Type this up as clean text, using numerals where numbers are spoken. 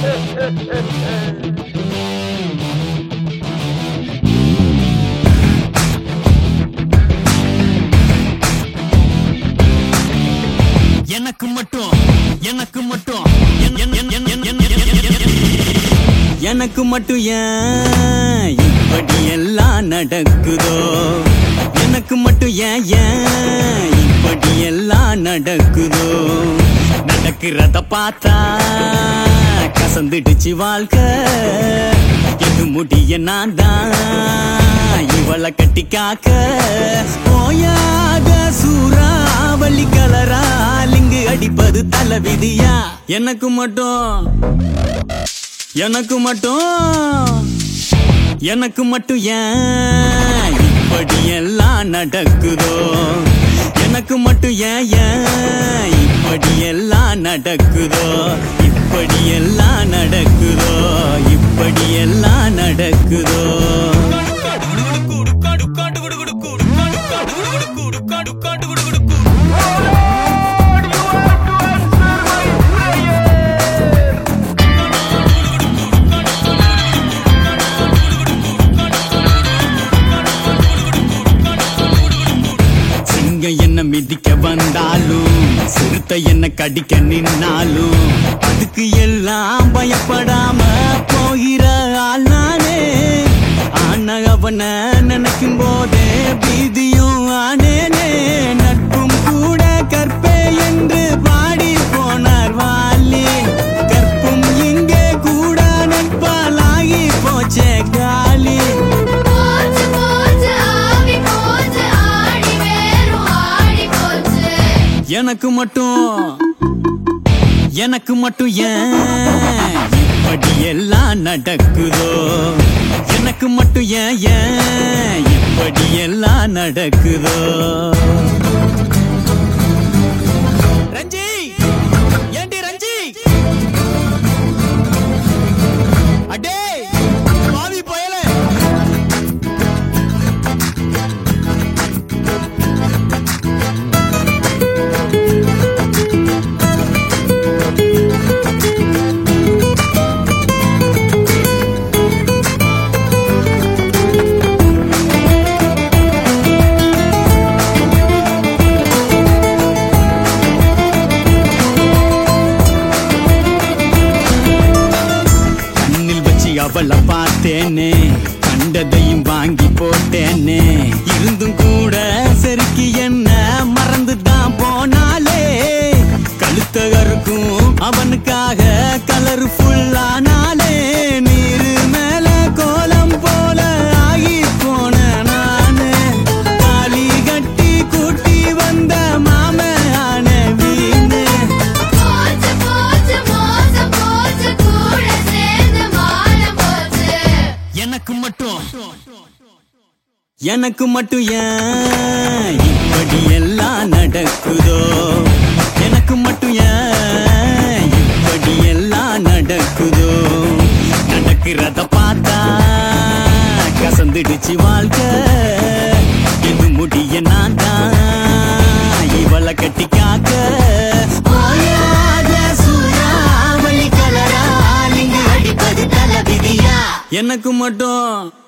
எனக்கு மட்டும் ஏன் இப்படி எல்லாம் நடக்குதோ? எனக்கு மட்டும் ஏன் இப்படி எல்லாம் நடக்குதோ? நடக்கிறத பார்த்தா கசந்துடுச்சு வாழ்க்கை. எது முடிய நான் தான் இவளை கட்டி காக்க. போயாத சூறாவளி கலரால் இங்கு அடிப்பது தலைவிதியா? எனக்கு மட்டும் ஏன் இப்படி எல்லாம் நடக்குதோ? எனக்கு மட்டும் ஏன் இப்படி எல்லாம் நடக்குதோ? இப்படி எல்லாம் நடக்குதோ? இப்படி எல்லாம் நடக்குதோ? என்ன மிதிக்க வந்தாலும் சிறுத்தை என்ன கடிக்க நின்னாலும் அதுக்கு எல்லாம் பயப்படாம போகிற ஆள் நானே. ஆனா அவனை நினைக்கும் போதே பீதியும் ஆனேனே. நட்பும் கூட கற்பே என்று பாடி போனார் வாலி. கற்பும் இங்கே கூட நட்பாலாகி போச்சே காலி. எனக்கு மட்டும் ஏன் இப்படி எல்லாம் நடக்குதோ? எனக்கு மட்டும் ஏன் இப்படி எல்லாம் நடக்குதோ? ரஞ்சி, ஏண்டி ரஞ்சி? அடே பாவி போயலே. அவளை பார்த்தேனே, கண்டதையும் வாங்கி போட்டேனே. இருந்தும் கூட சரிக்கு என்ன மறந்துதான் போனாலே. கழுத்தகருக்கும் அவனுக்காக கலர் ஃபுல்லானாலே. நீரு மேல கோலம் போல ஆகி போன நானு. தாலி கட்டி கூட்டி வந்த மாமனான வீணு. எனக்கு மட்டும் ஏன் இப்படி எல்லாம் நடக்குதோ? எனக்கு மட்டும் ஏன் இப்படி எல்லாம் நடக்குதோ? நடக்கிறத பார்த்தா கசந்துடுச்சு வாழ்க்கை. இது முடிய நான் தான் இவளை கட்டி காக்க. போயாத சூறாவளி கலரால் இங்கு அடிப்பது தலைவிதியா? எனக்கு மட்டும்